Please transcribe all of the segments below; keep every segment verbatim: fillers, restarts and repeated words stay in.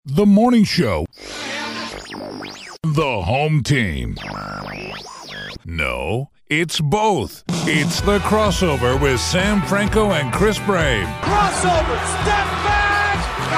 The morning show. The home team. No, it's both. It's the crossover with Sam Franco and Chris Brame. Crossover, step back!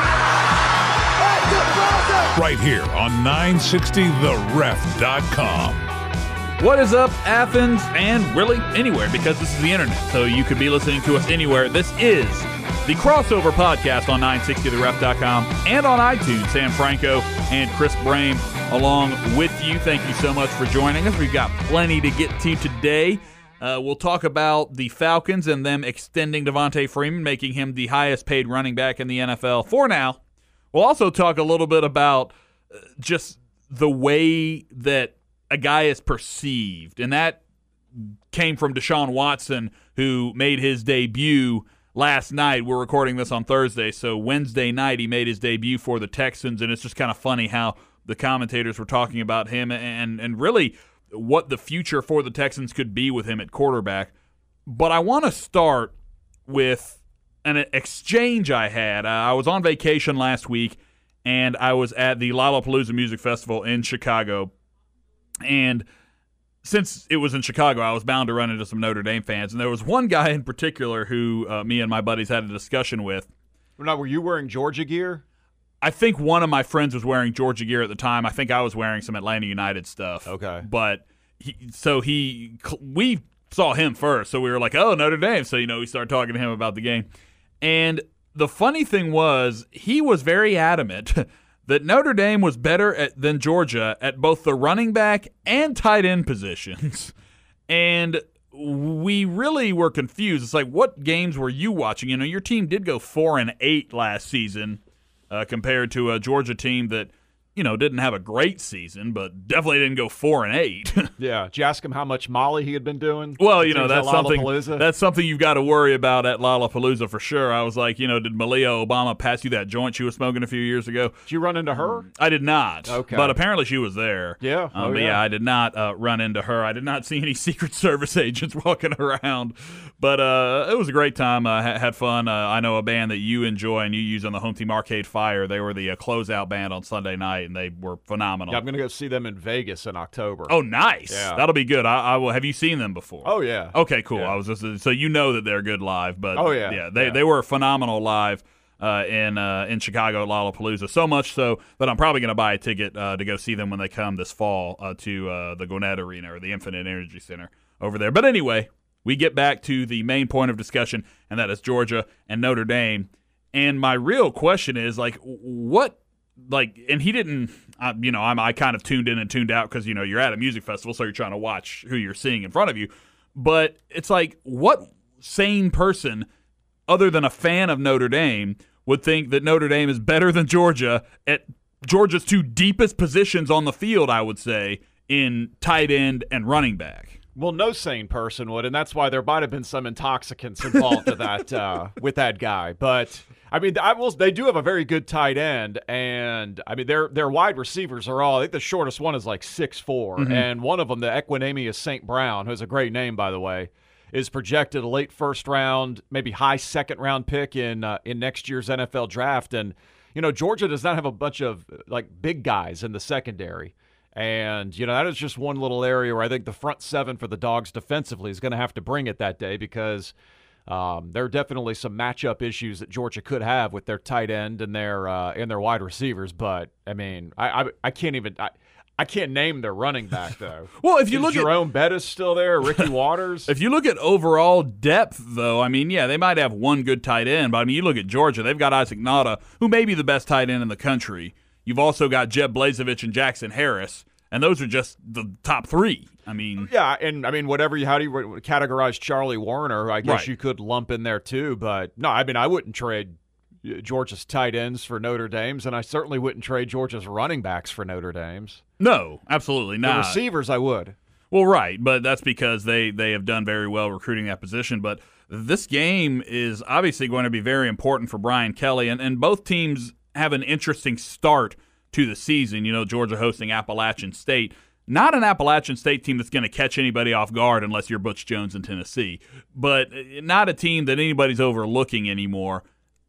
Ah! Right here on nine sixty the ref dot com. What is up, Athens, and really anywhere, because this is the internet, so you could be listening to us anywhere. This is the Crossover Podcast on nine sixty the ref dot com and on iTunes. Sam Franco and Chris Brame along with you. Thank you so much for joining us. We've got plenty to get to today. Uh, we'll talk about the Falcons and them extending Devontae Freeman, making him the highest paid running back in the N F L for now. We'll also talk a little bit about uh, just the way that a guy is perceived, and that came from Deshaun Watson, who made his debut last night. We're recording this on Thursday, so Wednesday night he made his debut for the Texans, and it's just kind of funny how the commentators were talking about him and, and really what the future for the Texans could be with him at quarterback. But I want to start with an exchange I had. Uh, I was on vacation last week, and I was at the Lollapalooza Music Festival in Chicago. And since it was in Chicago, I was bound to run into some Notre Dame fans. And there was one guy in particular who uh, me and my buddies had a discussion with. Now, were you wearing Georgia gear? I think one of my friends was wearing Georgia gear at the time. I think I was wearing some Atlanta United stuff. Okay. But he, so he, we saw him first. So we were like, oh, Notre Dame. So, you know, we started talking to him about the game. And the funny thing was, he was very adamant that Notre Dame was better at, than Georgia at both the running back and tight end positions. And we really were confused. It's like, what games were you watching? You know, your team did go four and eight last season uh, compared to a Georgia team that, you know, didn't have a great season, but definitely didn't go four and eight. Yeah. Did you ask him how much Molly he had been doing? Well, you know, that's something Lollapalooza? that's something you've got to worry about at Lollapalooza for sure. I was like, you know, did Malia Obama pass you that joint she was smoking a few years ago? Did you run into her? I did not. Okay. But apparently she was there. Yeah. Um, Oh, but yeah. yeah, I did not uh, run into her. I did not see any Secret Service agents walking around. But uh, it was a great time. I uh, had fun. Uh, I know a band that you enjoy and you use on the home team, Arcade Fire. They were the uh, closeout band on Sunday night, and they were phenomenal. Yeah, I'm going to go see them in Vegas in October. Oh, nice. Yeah. That'll be good. I, I will. Have you seen them before? Oh, yeah. Okay, cool. Yeah. I was just so you know that they're good live, but Oh, yeah. yeah, they Yeah. they were phenomenal live uh, in uh, in Chicago at Lollapalooza. So much so that I'm probably going to buy a ticket uh, to go see them when they come this fall uh, to uh, the Gwinnett Arena or the Infinite Energy Center over there. But anyway, we get back to the main point of discussion, and that is Georgia and Notre Dame. And my real question is, like, what? Like, and he didn't, uh, you know, I'm, I kind of tuned in and tuned out because, you know, you're at a music festival, so you're trying to watch who you're seeing in front of you. But it's like, what sane person, other than a fan of Notre Dame, would think that Notre Dame is better than Georgia at Georgia's two deepest positions on the field, I would say, in tight end and running back? Well, no sane person would, and that's why there might have been some intoxicants involved with that uh, with that guy. But I mean, I will. They do have a very good tight end, and I mean, their their wide receivers are all. I think the shortest one is like six foot four, Mm-hmm. and one of them, the Equanimeous Saint Brown, who has a great name by the way, is projected a late first round, maybe high second round pick in uh, in next year's N F L draft. And you know, Georgia does not have a bunch of like big guys in the secondary. And, you know, that is just one little area where I think the front seven for the Dogs defensively is going to have to bring it that day because um, there are definitely some matchup issues that Georgia could have with their tight end and their uh, and their wide receivers. But, I mean, I I, I can't even I, – I can't name their running back, though. Well, if you Is look Jerome at – Bettis still there, Ricky Waters? If you look at overall depth, though, I mean, yeah, they might have one good tight end, but, I mean, you look at Georgia, they've got Isaac Nauta, who may be the best tight end in the country. You've also got Jeb Blazevich and Jackson Harris, and those are just the top three. I mean, yeah, and I mean, whatever you how do you categorize Charlie Warner? I guess Right. you could lump in there too. But no, I mean, I wouldn't trade Georgia's tight ends for Notre Dame's, and I certainly wouldn't trade Georgia's running backs for Notre Dame's. no, absolutely The not. receivers, I would. Well, right, but that's because they, they have done very well recruiting that position. But this game is obviously going to be very important for Brian Kelly, and, and both teams have an interesting start to the season. You know, Georgia hosting Appalachian State. Not an Appalachian State team that's going to catch anybody off guard unless you're Butch Jones in Tennessee, but not a team that anybody's overlooking anymore.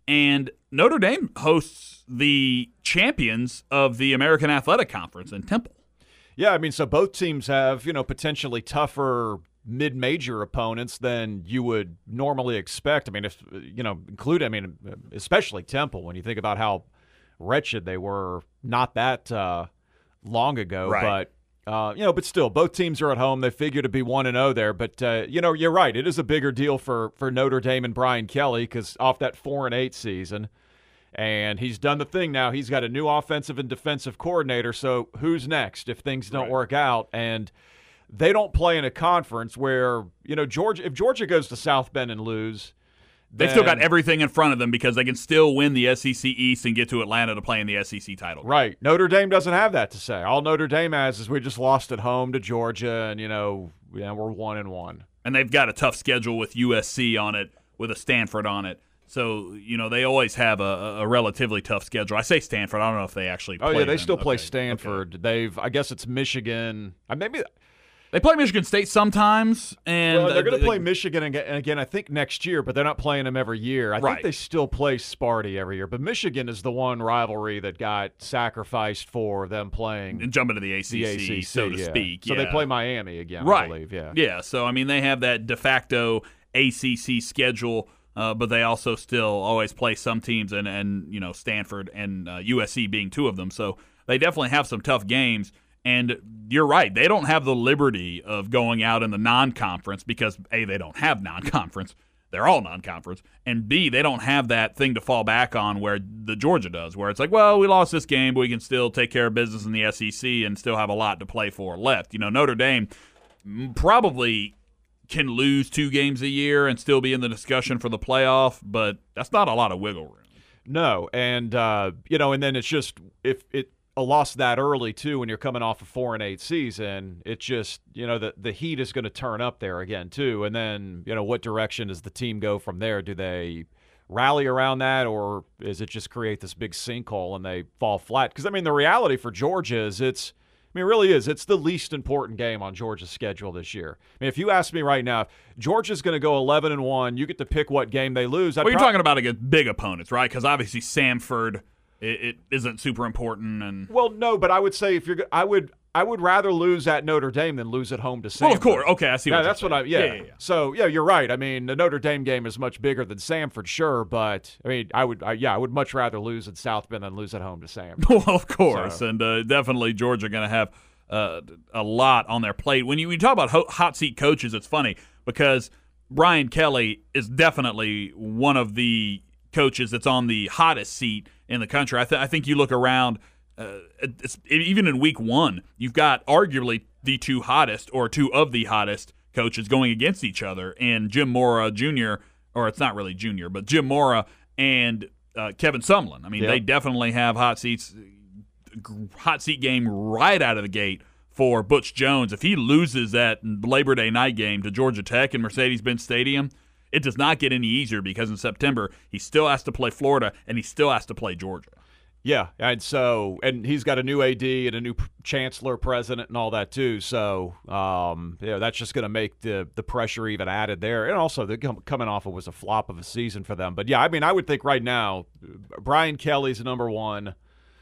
And Notre Dame hosts the champions of the American Athletic Conference in Temple. Yeah, I mean, so both teams have, you know, potentially tougher mid-major opponents than you would normally expect. I mean, if you know, include, I mean, especially Temple, when you think about how wretched they were not that uh, long ago. Right. But, uh, you know, but still, both teams are at home. They figure to be one and oh there. But, uh, you know, you're right. It is a bigger deal for, for Notre Dame and Brian Kelly because off that four and eight season. And he's done the thing now. He's got a new offensive and defensive coordinator. So who's next if things don't right. work out? And they don't play in a conference where, you know, Georgia. If Georgia goes to South Bend and lose, they've still got everything in front of them because they can still win the S E C East and get to Atlanta to play in the S E C title. Right. Notre Dame doesn't have that to say. All Notre Dame has is we just lost at home to Georgia, and, you know, yeah, we're one and one. And they've got a tough schedule with U S C on it, with a Stanford on it. So, you know, they always have a, a relatively tough schedule. I say Stanford. I don't know if they actually play Oh, yeah, they them. still play okay. Stanford. Okay. They've, I guess it's Michigan. Uh, maybe They play Michigan State sometimes. and well, they're going to they, play Michigan again, again, I think, next year, but they're not playing them every year. I Right. think they still play Sparty every year. But Michigan is the one rivalry that got sacrificed for them playing and jump into the A C C, the A C C, so to yeah. speak. So yeah. they play Miami again, right. I believe. Yeah. Yeah, so, I mean, they have that de facto A C C schedule. Uh, but they also still always play some teams, and, and you know, Stanford and uh, U S C being two of them. So they definitely have some tough games. And you're right, they don't have the liberty of going out in the non-conference because, A, they don't have non-conference. They're all non-conference. And, B, they don't have that thing to fall back on where the Georgia does, where it's like, well, we lost this game, but we can still take care of business in the S E C and still have a lot to play for left. You know, Notre Dame probably can lose two games a year and still be in the discussion for the playoff, but that's not a lot of wiggle room. No, and uh, you know, and then it's just if it a loss that early too, when you're coming off a four and eight season, it's just, you know, the the heat is going to turn up there again too, and then, you know, what direction does the team go from there? Do they rally around that, or is it just create this big sinkhole and they fall flat? Because I mean, the reality for Georgia is it's. I mean, it really is. It's the least important game on Georgia's schedule this year. I mean, if you ask me right now, if Georgia's going to go eleven and one, you get to pick what game they lose. I'd well, you're prob- talking about against big opponents, right? Because obviously Samford, it, it isn't super important. And well, no, but I would say if you're, I would, I would rather lose at Notre Dame than lose at home to Samford. Well, of course. Okay, I see. Yeah, what that's you're what I. saying. Yeah. Yeah, yeah, yeah. So yeah, you're right. I mean, the Notre Dame game is much bigger than Samford, sure, but I mean, I would, I, yeah, I would much rather lose at South Bend than lose at home to Samford. Well, of course, So. and uh, definitely Georgia going to have uh, a lot on their plate. When you, when you talk about ho- hot seat coaches, it's funny because Brian Kelly is definitely one of the coaches that's on the hottest seat in the country. I, th- I think you look around, uh, it's, even in week one, you've got arguably the two hottest or two of the hottest coaches going against each other, and Jim Mora Junior, or it's not really Junior, but Jim Mora and uh, Kevin Sumlin. I mean, Yep. they definitely have hot seats. Hot seat game right out of the gate for Butch Jones. If he loses that Labor Day night game to Georgia Tech in Mercedes-Benz Stadium, it does not get any easier because in September he still has to play Florida and he still has to play Georgia. Yeah, and so and he's got a new A D and a new p- chancellor president and all that too. So um, yeah, that's just going to make the the pressure even added there. And also, the com- coming off it was a flop of a season for them. But yeah, I mean, I would think right now, Brian Kelly's number one.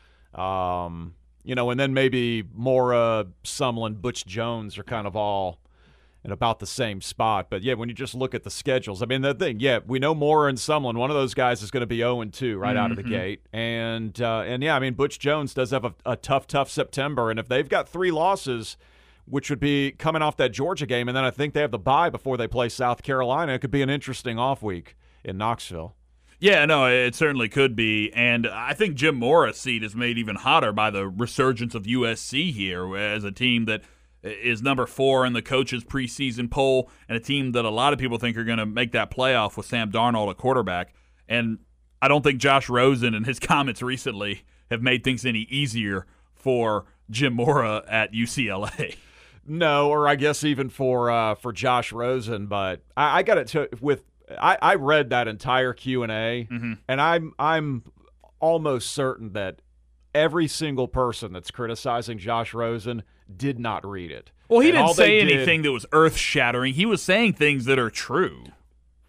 Um, you know, and then maybe Mora, Sumlin, Butch Jones are kind of all in about the same spot. But yeah, when you just look at the schedules, I mean, the thing, yeah, we know Mora and Sumlin, one of those guys is going to be oh and two right mm-hmm. out of the gate. And, uh, and yeah, I mean, Butch Jones does have a, a tough, tough September. And if they've got three losses, which would be coming off that Georgia game, and then I think they have the bye before they play South Carolina, it could be an interesting off week in Knoxville. Yeah, no, it certainly could be. And I think Jim Mora's seat is made even hotter by the resurgence of U S C here as a team that is number four in the coaches' preseason poll and a team that a lot of people think are going to make that playoff with Sam Darnold at quarterback. And I don't think Josh Rosen and his comments recently have made things any easier for Jim Mora at U C L A. No, or I guess even for uh, for Josh Rosen. But I, I got it to with I, I read that entire Q and A, mm-hmm. and I'm I'm almost certain that every single person that's criticizing Josh Rosen did not read it. Well, he and didn't say did, anything that was earth-shattering. He was saying things that are true.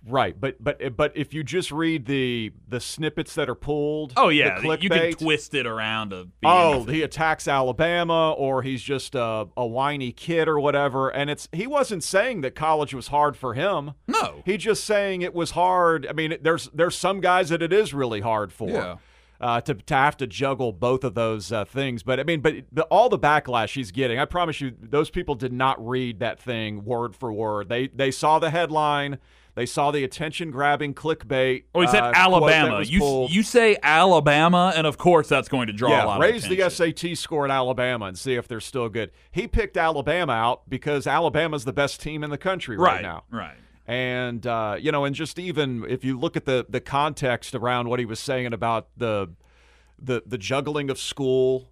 Right, but but but if you just read the the snippets that are pulled, oh yeah, the you can clickbait, twist it around to be oh, anything. He attacks Alabama, or he's just a, a whiny kid or whatever. And it's he wasn't saying that college was hard for him. No, he's just saying it was hard. I mean, there's there's some guys that it is really hard for. Yeah. Uh, to to have to juggle both of those uh, things, but I mean, but the, all the backlash he's getting, I promise you, those people did not read that thing word for word. They they saw the headline, they saw the attention-grabbing clickbait. Oh, he said uh, Alabama. You you say Alabama, and of course that's going to draw yeah, a lot raise of the attention. S A T score at Alabama and see if they're still good. He picked Alabama out because Alabama's the best team in the country right, right now. Right. And, uh, you know, and just even if you look at the, the context around what he was saying about the the the juggling of school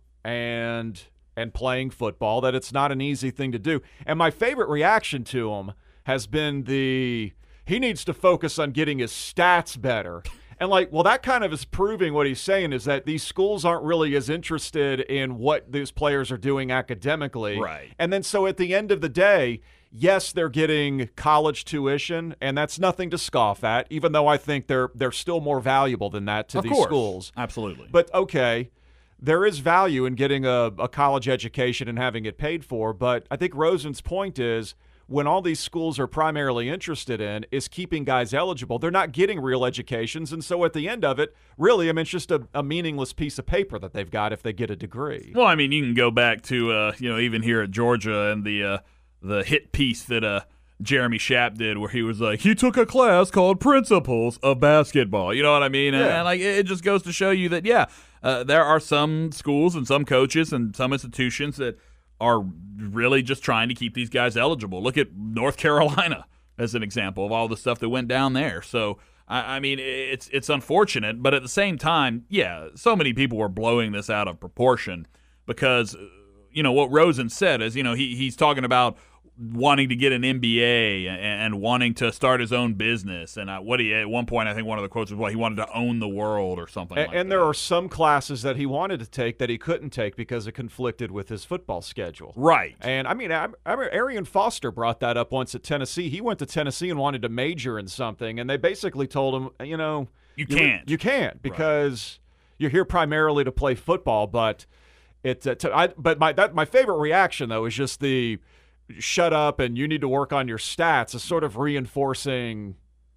and and playing football, that it's not an easy thing to do. And my favorite reaction to him has been the he needs to focus on getting his stats better. And like, well, that kind of is proving what he's saying is that these schools aren't really as interested in what these players are doing academically. Right. And then so at the end of the day, yes, they're getting college tuition, and that's nothing to scoff at, even though I think they're they're still more valuable than that to Of these course. schools. Absolutely. But okay, there is value in getting a, a college education and having it paid for, but I think Rosen's point is when all these schools are primarily interested in is keeping guys eligible, they're not getting real educations, and so at the end of it, really, I mean, it's just a, a meaningless piece of paper that they've got if they get a degree. Well, I mean, you can go back to, uh, you know, even here at Georgia and the uh, the hit piece that uh, Jeremy Schaap did where he was like, he took a class called Principles of Basketball. You know what I mean? And, Yeah. and like, it just goes to show you that, yeah, uh, there are some schools and some coaches and some institutions that are really just trying to keep these guys eligible. Look at North Carolina as an example of all the stuff that went down there. So, I, I mean, it's it's unfortunate, but at the same time, yeah, so many people were blowing this out of proportion because, you know, what Rosen said is, you know, he he's talking about wanting to get an M B A and, and wanting to start his own business. And uh, what he at one point, I think one of the quotes was, well, he wanted to own the world or something And, like and that. there are some classes that he wanted to take that he couldn't take because it conflicted with his football schedule. Right. And, I mean, I, I remember Arian Foster brought that up once at Tennessee. He went to Tennessee and wanted to major in something, and they basically told him, you know, You can't. You can't because you're here primarily to play football, but it. Uh, to, I, but my that my favorite reaction though is just the shut up and you need to work on your stats, is sort of reinforcing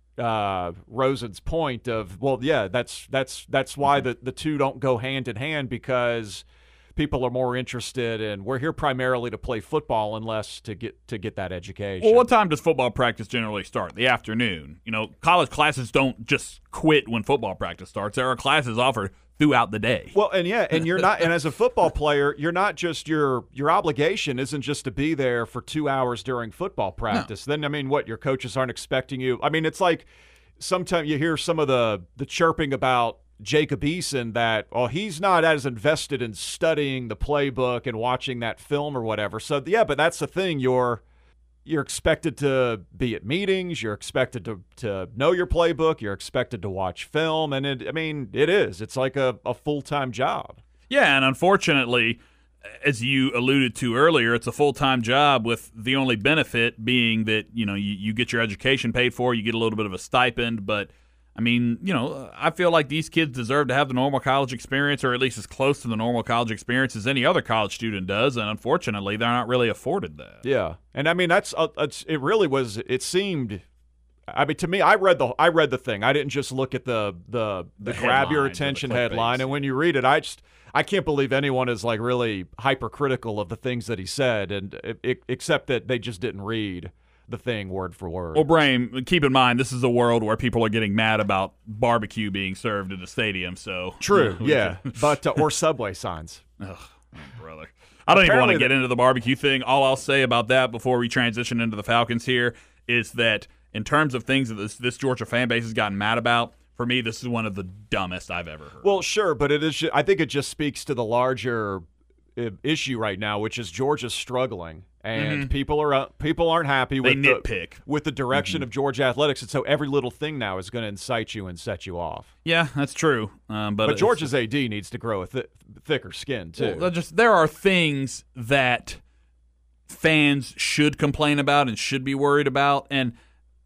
uh, Rosen's point of, well, yeah, that's that's that's why the the two don't go hand in hand, because people are more interested in, we're here primarily to play football and less to get to get that education. Well, what time does football practice generally start? The afternoon. You know, college classes don't just quit when football practice starts. There are classes offered throughout the day. Well, and yeah, and you're not, and as a football player, you're not just your your obligation isn't just to be there for two hours during football practice. No. Then I mean, what, your coaches aren't expecting you? I mean, it's like sometimes you hear some of the the chirping about Jacob Eason that, oh, he's not as invested in studying the playbook and watching that film or whatever. So yeah, but that's the thing. You're you're expected to be at meetings. You're expected to to know your playbook. You're expected to watch film, and it, I mean, it is. It's like a, a full time job. Yeah, and unfortunately, as you alluded to earlier, it's a full time job with the only benefit being that, you know, you, you get your education paid for, you get a little bit of a stipend, but I mean, you know, I feel like these kids deserve to have the normal college experience, or at least as close to the normal college experience as any other college student does, and unfortunately, they're not really afforded that. Yeah, and I mean, that's uh, it's, it. Really was. It seemed. I mean, to me, I read the I read the thing. I didn't just look at the the the, The grab your headlines or the attention clickbaits. headline, and when you read it, I just I can't believe anyone is like really hypercritical of the things that he said, and it, it, except that they just didn't read the thing word for word. Well, Brahim, keep in mind, this is a world where people are getting mad about barbecue being served in the stadium. So True, yeah, but uh, or subway signs. Ugh, oh, brother. I don't even want to Apparently get the- into the barbecue thing. All I'll say about that before we transition into the Falcons here is that in terms of things that this, this Georgia fan base has gotten mad about, for me, this is one of the dumbest I've ever heard. Well, sure, but it is. I think it just speaks to the larger uh, issue right now, which is Georgia's struggling, and Mhm. people are uh, people aren't happy They with nitpick. the with the direction Mhm. of Georgia athletics, and so every little thing now is going to incite you and set you off. Yeah, that's true. Um, but But it's- Georgia's A D needs to grow a th- thicker skin too. Well, just there are things that fans should complain about and should be worried about, and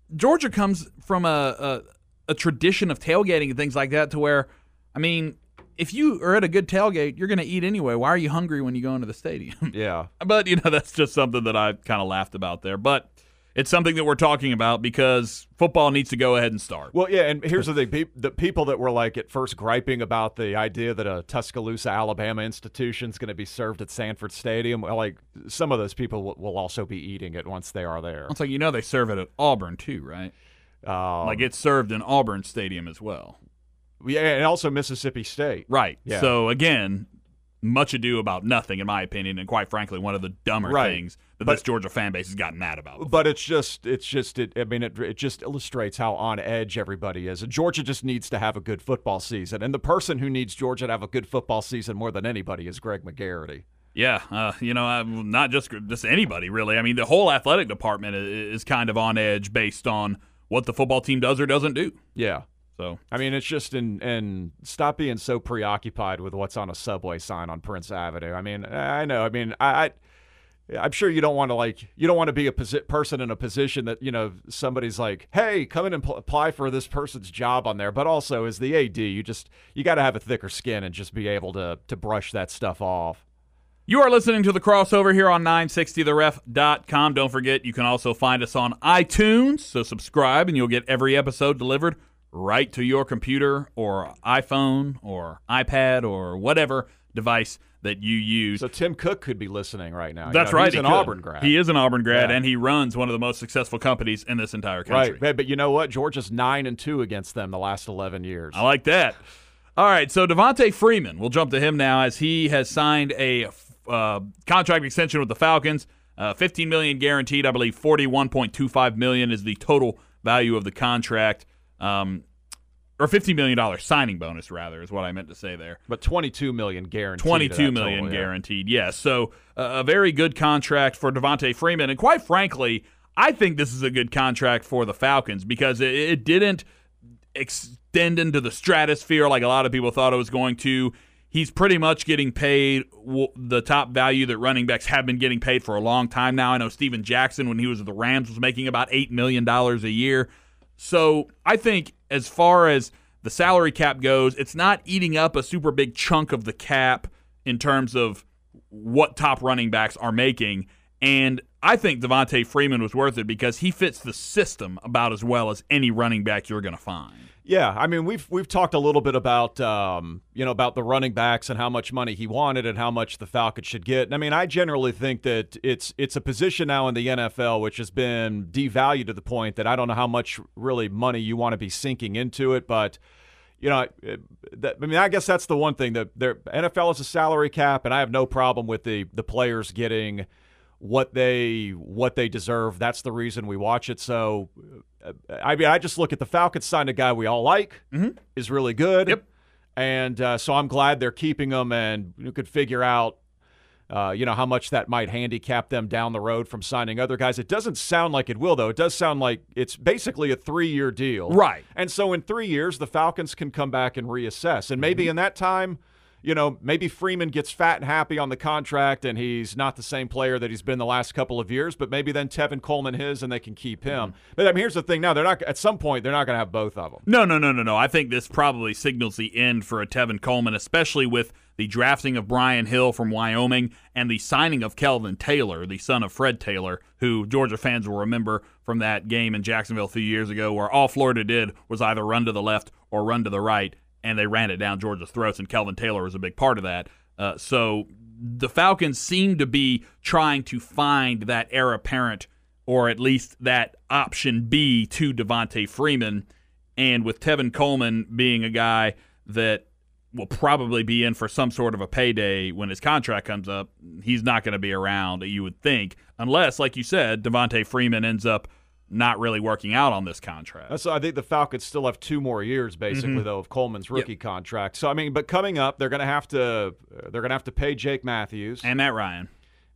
Georgia comes from a, a a tradition of tailgating and things like that to where, I mean, if you are at a good tailgate, you're going to eat anyway. Why are you hungry when you go into the stadium? Yeah. But, you know, that's just something that I kind of laughed about there. But it's something that we're talking about because football needs to go ahead and start. Well, yeah, and here's the thing. Pe- the people that were, like, at first griping about the idea that a Tuscaloosa, Alabama institution is going to be served at Sanford Stadium, well, like, some of those people will, will also be eating it once they are there. It's like, you know, they serve it at Auburn too, right? Um, Like, it's served in Auburn Stadium as well. Yeah, and also Mississippi State. Right. Yeah. So, again, much ado about nothing, in my opinion, and quite frankly, one of the dumber Right. things that But- this Georgia fan base has gotten mad about. But it's just, it's just, it, I mean, it, it just illustrates how on edge everybody is. And Georgia just needs to have a good football season. And the person who needs Georgia to have a good football season more than anybody is Greg McGarity. Yeah, uh, you know, uh, not just just anybody, really. I mean, the whole athletic department is, is kind of on edge based on what the football team does or doesn't do. Yeah. So, I mean, it's just in and stop being so preoccupied with what's on a subway sign on Prince Avenue. I mean, I know. I mean, I, I I'm sure you don't want to like you don't want to be a posi- person in a position that you know somebody's like, hey, come in and pl- apply for this person's job on there. But also, as the A D, you just you got to have a thicker skin and just be able to to brush that stuff off. you are listening to The Crossover here on nine sixty the ref dot com. Don't forget, you can also find us on iTunes, so subscribe and you'll get every episode delivered right to your computer or iPhone or iPad or whatever device that you use. So Tim Cook could be listening right now. That's you know, right. He's he an could. Auburn grad. He is an Auburn grad, Yeah. and he runs one of the most successful companies in this entire country. Right, but you know what? Georgia's nine and two against them the last eleven years. I like that. All right, so Devontae Freeman, we'll jump to him now as he has signed a uh, contract extension with the Falcons. Uh, fifteen million dollars guaranteed. I believe forty-one point two five million dollars is the total value of the contract. Um, or fifty million dollars signing bonus, rather, is what I meant to say there. But twenty-two million dollars guaranteed. twenty-two million dollars total, yeah. guaranteed, yes. So uh, a very good contract for Devontae Freeman. And quite frankly, I think this is a good contract for the Falcons because it, it didn't extend into the stratosphere like a lot of people thought it was going to. He's pretty much getting paid w- the top value that running backs have been getting paid for a long time now. I know Steven Jackson, when he was at the Rams, was making about eight million dollars a year. So I think as far as the salary cap goes, it's not eating up a super big chunk of the cap in terms of what top running backs are making. And I think Devontae Freeman was worth it because he fits the system about as well as any running back you're going to find. Yeah, I mean we've we've talked a little bit about um, you know about the running backs and how much money he wanted and how much the Falcons should get. And I mean I generally think that it's it's a position now in the N F L which has been devalued to the point that I don't know how much really money you want to be sinking into it, but you know, that, I mean I guess that's the one thing that the N F L is a salary cap, and I have no problem with the the players getting what they what they deserve. That's the reason we watch it. So, I mean, I just look at the Falcons signed a guy we all like, Mm-hmm. is really good, Yep. and uh, so I'm glad they're keeping him, and you could figure out, uh, you know, how much that might handicap them down the road from signing other guys. It doesn't sound like it will, though. It does sound like it's basically a three-year deal, Right. And so in three years, the Falcons can come back and reassess, and maybe in that time, you know, maybe Freeman gets fat and happy on the contract and he's not the same player that he's been the last couple of years, but maybe then Tevin Coleman his and they can keep him. But I mean, here's the thing now, they're not at some point they're not going to have both of them. No, no, no, no, no. I think this probably signals the end for a Tevin Coleman, especially with the drafting of Brian Hill from Wyoming and the signing of Kelvin Taylor, the son of Fred Taylor, who Georgia fans will remember from that game in Jacksonville a few years ago where all Florida did was either run to the left or run to the right, and they ran it down Georgia's throats, and Kelvin Taylor was a big part of that. Uh, so the Falcons seem to be trying to find that heir apparent, or at least that option B to Devontae Freeman. And with Tevin Coleman being a guy that will probably be in for some sort of a payday when his contract comes up, he's not going to be around, you would think, unless, like you said, Devontae Freeman ends up not really working out on this contract. So I think the Falcons still have two more years, basically, Mm-hmm. though, of Coleman's rookie yep. contract. So I mean, but coming up, they're going to have to they're going to have to pay Jake Matthews and Matt Ryan.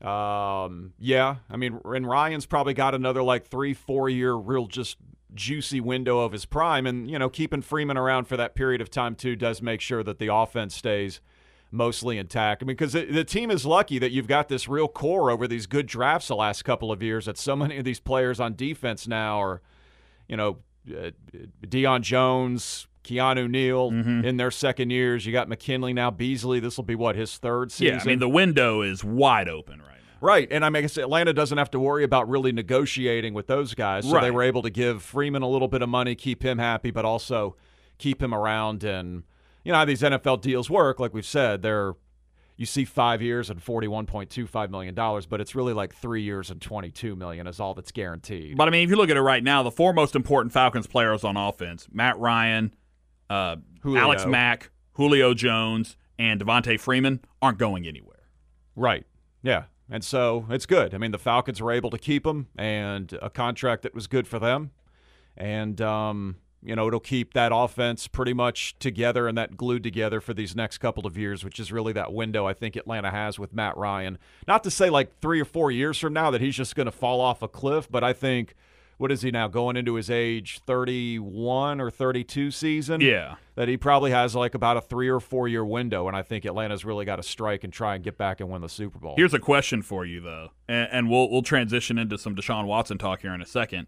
Um, yeah, I mean, and Ryan's probably got another like three, four year real just juicy window of his prime, and you know, keeping Freeman around for that period of time too does make sure that the offense stays mostly intact. I mean, because the team is lucky that you've got this real core over these good drafts the last couple of years, that so many of these players on defense now are, you know, uh, Deion Jones, Keanu Neal Mm-hmm. in their second years. You got McKinley now, Beasley. This will be, what, his third season? Yeah, I mean, the window is wide open right now. Right, and I mean, I guess Atlanta doesn't have to worry about really negotiating with those guys, so Right. they were able to give Freeman a little bit of money, keep him happy, but also keep him around. And you know how these N F L deals work, like we've said, they're you see five years and forty-one point two five million dollars, but it's really like three years and twenty-two million dollars is all that's guaranteed. But I mean, if you look at it right now, the four most important Falcons players on offense: Matt Ryan, uh, Julio. Alex Mack, Julio Jones, and Devontae Freeman aren't going anywhere. Right, yeah. And so it's good. I mean, the Falcons were able to keep him, and a contract that was good for them. And, um, you know, it'll keep that offense pretty much together and that glued together for these next couple of years, which is really that window I think Atlanta has with Matt Ryan. Not to say like three or four years from now that he's just going to fall off a cliff, but I think, what is he now, going into his age thirty-one or thirty-two season? Yeah. That he probably has like about a three or four year window, and I think Atlanta's really got to strike and try and get back and win the Super Bowl. Here's a question for you, though, and, and we'll we'll transition into some Deshaun Watson talk here in a second.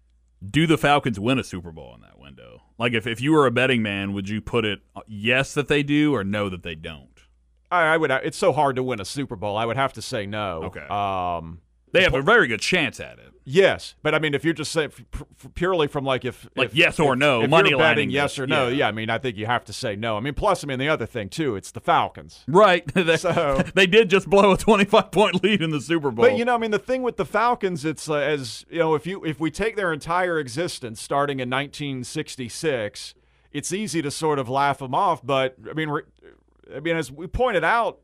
Do the Falcons win a Super Bowl in that window? Like, if, if you were a betting man, would you put it yes that they do or no that they don't? I, I would. It's so hard to win a Super Bowl. I would have to say no. Okay. Um, They have a very good chance at it. yes, but I mean, if you're just saying f- f- purely from like if Like if, yes or if, no, if money you're betting lining yes this, or no, yeah. yeah. I mean, I think you have to say no. I mean, plus, I mean, the other thing too, it's the Falcons. Right. they, So- they did just blow a twenty-five point lead in the Super Bowl. But you know, I mean, the thing with the Falcons, it's uh, as you know, if you if we take their entire existence starting in nineteen sixty-six, it's easy to sort of laugh them off. But I mean, re- I mean, as we pointed out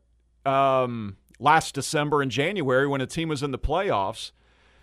um, last December and January when a team was in the playoffs.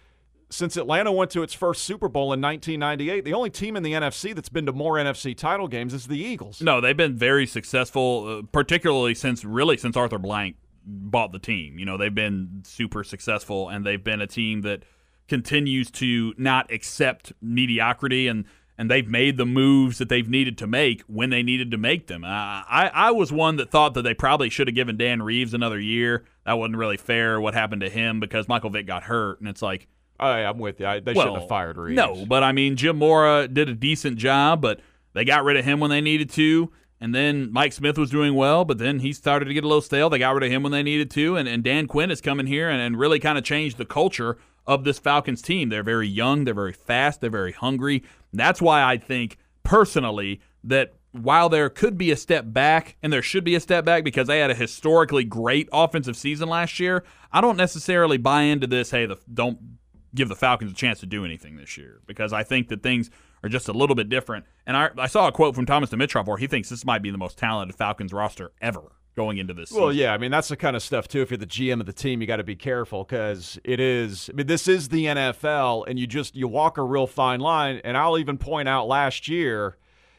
Since Atlanta went to its first Super Bowl in nineteen ninety-eight, the only team in the N F C that's been to more N F C title games is the Eagles. No, they've been very successful, uh, particularly since really since Arthur Blank bought the team. You know, they've been super successful, and they've been a team that continues to not accept mediocrity, and and they've made the moves that they've needed to make when they needed to make them. Uh, I, I was one that thought that they probably should have given Dan Reeves another year. That wasn't really fair what happened to him because Michael Vick got hurt, and it's like, I, I'm with you. I, they well, shouldn't have fired Reeves. No, but I mean, Jim Mora did a decent job, but they got rid of him when they needed to. And then Mike Smith was doing well, but then he started to get a little stale. They got rid of him when they needed to. And, and Dan Quinn has come in here and, and really kind of changed the culture of this Falcons team. They're very young. They're very fast. They're very hungry. And that's why I think, personally, that while there could be a step back, and there should be a step back because they had a historically great offensive season last year, I don't necessarily buy into this, hey, the, don't give the Falcons a chance to do anything this year, because I think that things are just a little bit different. And I, I saw a quote from Thomas Dimitroff where he thinks this might be the most talented Falcons roster ever going into this Well, season. yeah, I mean, that's the kind of stuff, too. If you're the G M of the team, you got to be careful because it is – I mean, this is the N F L, and you just – you walk a real fine line. And I'll even point out last year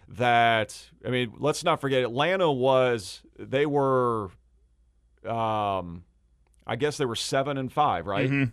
that – I mean, let's not forget, Atlanta was – they were um, – I guess they were seven and five, right? Mhm.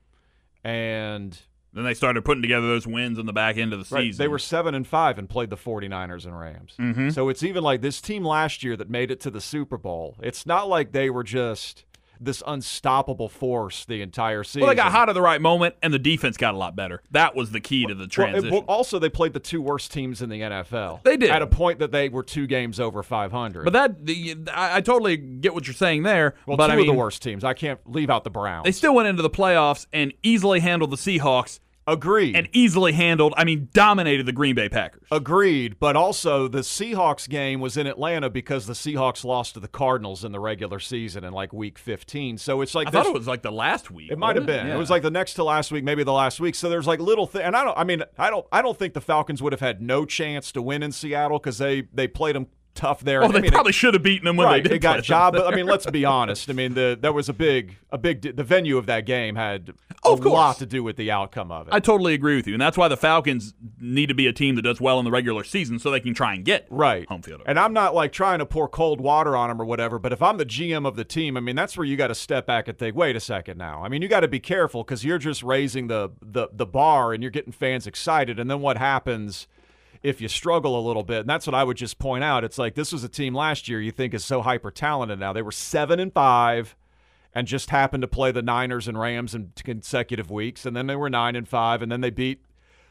And – Then they started putting together those wins on the back end of the right, season. they were seven and five and played the 49ers and Rams. Mhm. So it's even like this team last year that made it to the Super Bowl. It's not like they were just this unstoppable force the entire season. Well, they got hot at the right moment, and the defense got a lot better. That was the key to the Well, transition. it- well, also, they played the two worst teams in the N F L. They did. At a point that they were two games over five hundred. but that the, I, I totally get what you're saying there. well, but two I mean, of the worst teams. I can't leave out the Browns. they still went into the playoffs and easily handled the Seahawks Agreed. and easily handled, I mean, dominated the Green Bay Packers. Agreed, but also the Seahawks game was in Atlanta because the Seahawks lost to the Cardinals in the regular season in like week fifteen. So it's like I there's- thought it was like the last week. It might have wasn't been. Yeah. It was like the next to last week, maybe the last week. So there's like little thing, and I don't. I mean, I don't. I don't think the Falcons would have had no chance to win in Seattle because they they played them tough there. Well, I they mean, probably should have beaten them when right, they did. it got play job. them But I mean, let's be honest. I mean, the there was a big a big the venue of that game had Oh, a of course. lot to do with the outcome of it. I totally agree with you, and that's why the Falcons need to be a team that does well in the regular season so they can try and get Right. home field. And I'm not like trying to pour cold water on them or whatever, but if I'm the G M of the team, I mean, that's where you got to step back and think, wait a second now. I mean, you got to be careful because you're just raising the, the, the bar and you're getting fans excited. And then what happens if you struggle a little bit? And that's what I would just point out. It's like this was a team last year you think is so hyper-talented now. They were seven and five and just happened to play the Niners and Rams in consecutive weeks. And then they were nine and five, and then they beat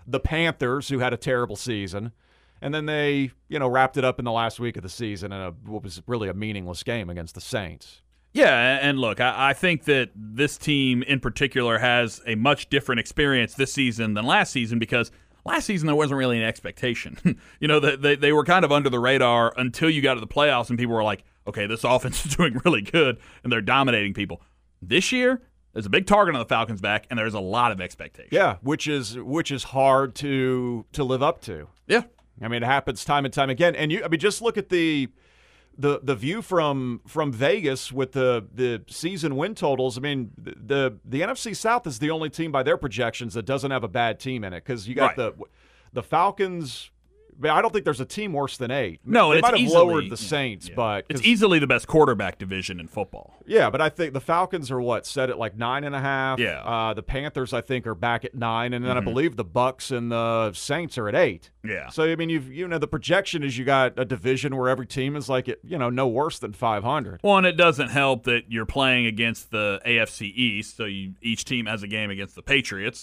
the Panthers, who had a terrible season. And then they, you know, wrapped it up in the last week of the season in a, what was really a meaningless game against the Saints. Yeah, and look, I, I think that this team in particular has a much different experience this season than last season because last season there wasn't really an expectation. you know, they, they were kind of under the radar until you got to the playoffs and people were like, okay, this offense is doing really good and they're dominating people. This year, there's a big target on the Falcons' back and there's a lot of expectation. Yeah, which is which is hard to to live up to. Yeah. I mean, it happens time and time again. And you I mean, just look at the The the view from from Vegas with the, the season win totals. I mean, the the N F C South is the only team by their projections that doesn't have a bad team in it because you got right. the the Falcons. I don't think there's a team worse than eight. No, they it's might have easily, lowered the Saints, yeah. but it's easily the best quarterback division in football. Yeah, but I think the Falcons are what set at like nine and a half. Yeah, uh, the Panthers I think are back at nine, and then mm-hmm. I believe the Bucks and the Saints are at eight. Yeah. So I mean, you've you know the projection is you got a division where every team is like you know no worse than five hundred. Well, and it doesn't help that you're playing against the A F C East, so you, each team has a game against the Patriots.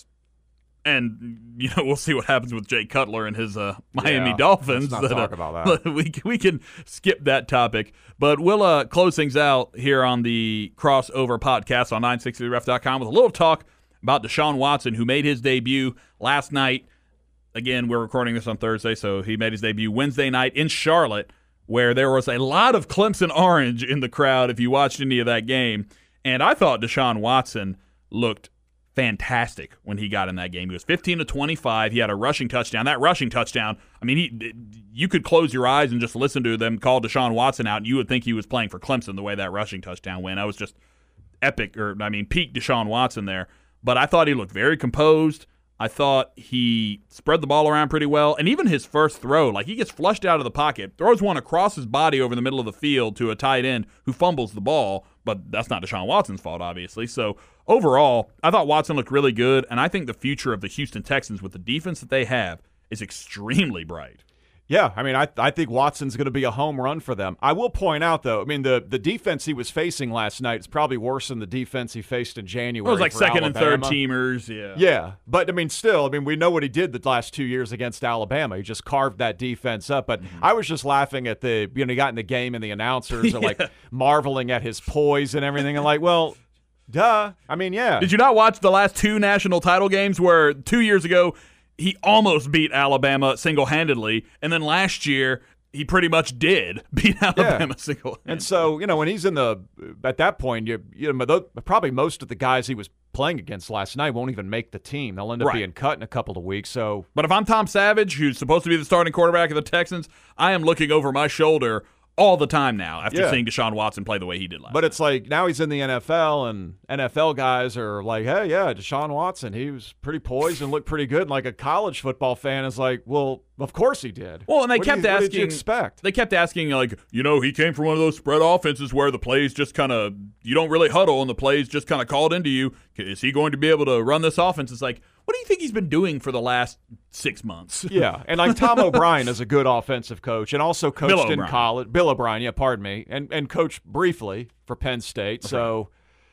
And, you know, we'll see what happens with Jay Cutler and his uh, Miami yeah, Dolphins. Let's not talk uh, about that. We, we can skip that topic. But we'll uh, close things out here on the Crossover Podcast on nine sixty the ref dot com with a little talk about Deshaun Watson, who made his debut last night. Again, we're recording this on Thursday, so he made his debut Wednesday night in Charlotte, where there was a lot of Clemson orange in the crowd if you watched any of that game. And I thought Deshaun Watson looked fantastic when he got in that game. He was fifteen to twenty-five. He had a rushing touchdown. That rushing touchdown, I mean, he you could close your eyes and just listen to them call Deshaun Watson out, and you would think he was playing for Clemson the way that rushing touchdown went. That was just epic, or I mean, peak Deshaun Watson there. But I thought he looked very composed. I thought he spread the ball around pretty well. And even his first throw, like he gets flushed out of the pocket, throws one across his body over the middle of the field to a tight end who fumbles the ball. But that's not Deshaun Watson's fault, obviously. So overall, I thought Watson looked really good. And I think the future of the Houston Texans with the defense that they have is extremely bright. Yeah, I mean, I I think Watson's going to be a home run for them. I will point out, though, I mean, the, the defense he was facing last night is probably worse than the defense he faced in January. It was like for second Alabama. and third teamers, yeah. Yeah, but, I mean, still, I mean, we know what he did the last two years against Alabama. He just carved that defense up. But mm-hmm. I was just laughing at the, you know, he got in the game and the announcers yeah. are, like, marveling at his poise and everything. And, like, well, duh. I mean, yeah. Did you not watch the last two national title games where two years ago he almost beat Alabama single-handedly, and then last year he pretty much did beat Alabama yeah. single-handedly. And so, you know, when he's in the at that point, you you know, probably most of the guys he was playing against last night won't even make the team. They'll end up right. being cut in a couple of weeks. So, but if I'm Tom Savage, who's supposed to be the starting quarterback of the Texans, I am looking over my shoulder all the time now after yeah. seeing Deshaun Watson play the way he did last But night. It's like now he's in the N F L, and N F L guys are like, hey, yeah, Deshaun Watson, he was pretty poised and looked pretty good. And like a college football fan is like, well, of course he did. Well, and they what kept did you, asking. What did you expect? They kept asking, like, you know, he came from one of those spread offenses where the plays just kind of, you don't really huddle and the plays just kind of called into you. Is he going to be able to run this offense? It's like, what do you think he's been doing for the last six months? Yeah, and like Tom O'Brien is a good offensive coach and also coached Bill in O'Brien. college. Bill O'Brien, yeah, pardon me, and and coached briefly for Penn State. That's so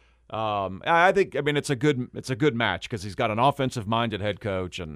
um, I think, I mean, it's a good it's a good match because he's got an offensive-minded head coach and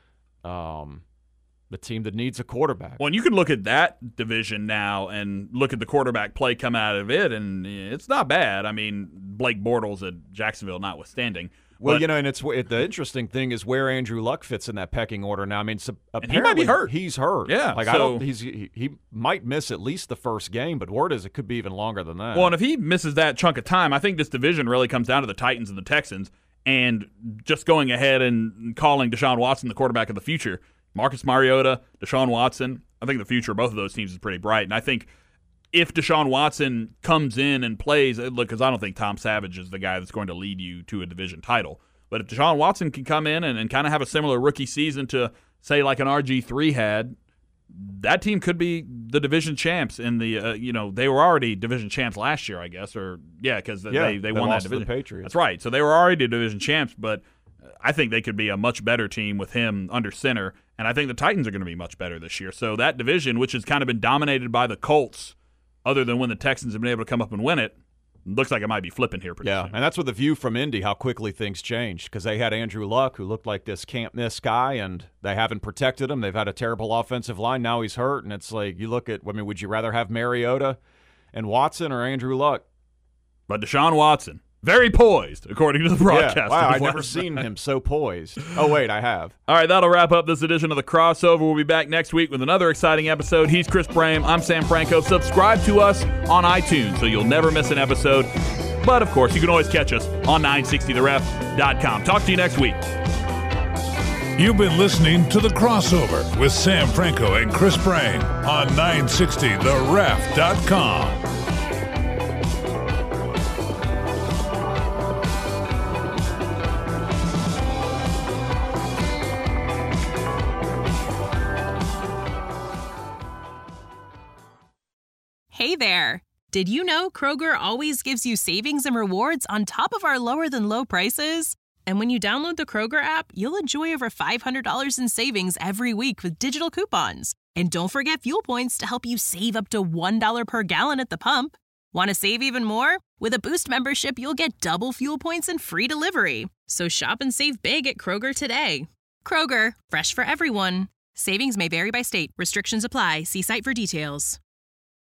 um, the team that needs a quarterback. Well, and you can look at that division now and look at the quarterback play come out of it, and it's not bad. I mean, Blake Bortles at Jacksonville notwithstanding. Well, but, you know, and it's it, the interesting thing is where Andrew Luck fits in that pecking order now. I mean, so and he might be hurt. He's hurt. Yeah, like so, I don't. He's he, he might miss at least the first game, but word is it could be even longer than that. Well, and if he misses that chunk of time, I think this division really comes down to the Titans and the Texans, and just going ahead and calling Deshaun Watson the quarterback of the future. Marcus Mariota, Deshaun Watson. I think the future of both of those teams is pretty bright, and I think if Deshaun Watson comes in and plays, look, because I don't think Tom Savage is the guy that's going to lead you to a division title. But if Deshaun Watson can come in and, and kind of have a similar rookie season to, say, like an R G three had, that team could be the division champs. In the uh, you know, they were already division champs last year, I guess, or yeah, because yeah, they, they, they won that lost to division. the Patriots. That's right. So they were already division champs, but I think they could be a much better team with him under center, and I think the Titans are going to be much better this year. So that division, which has kind of been dominated by the Colts, other than when the Texans have been able to come up and win it, looks like it might be flipping here pretty Yeah, soon. and that's with the view from Indy, how quickly things changed, because they had Andrew Luck, who looked like this can't-miss guy, and they haven't protected him. They've had a terrible offensive line. Now he's hurt, and it's like, you look at, I mean, would you rather have Mariota and Watson or Andrew Luck? But Deshaun Watson, very poised, according to the broadcast. Yeah, wow, I've never seen him so poised. Oh, wait, I have. All right, that'll wrap up this edition of The Crossover. We'll be back next week with another exciting episode. He's Chris Brame. I'm Sam Franco. Subscribe to us on iTunes so you'll never miss an episode. But, of course, you can always catch us on nine sixty the ref dot com. Talk to you next week. You've been listening to The Crossover with Sam Franco and Chris Brame on nine sixty the ref dot com. Hey there! Did you know Kroger always gives you savings and rewards on top of our lower-than-low prices? And when you download the Kroger app, you'll enjoy over five hundred dollars in savings every week with digital coupons. And don't forget fuel points to help you save up to one dollar per gallon at the pump. Want to save even more? With a Boost membership, you'll get double fuel points and free delivery. So shop and save big at Kroger today. Kroger, fresh for everyone. Savings may vary by state. Restrictions apply. See site for details.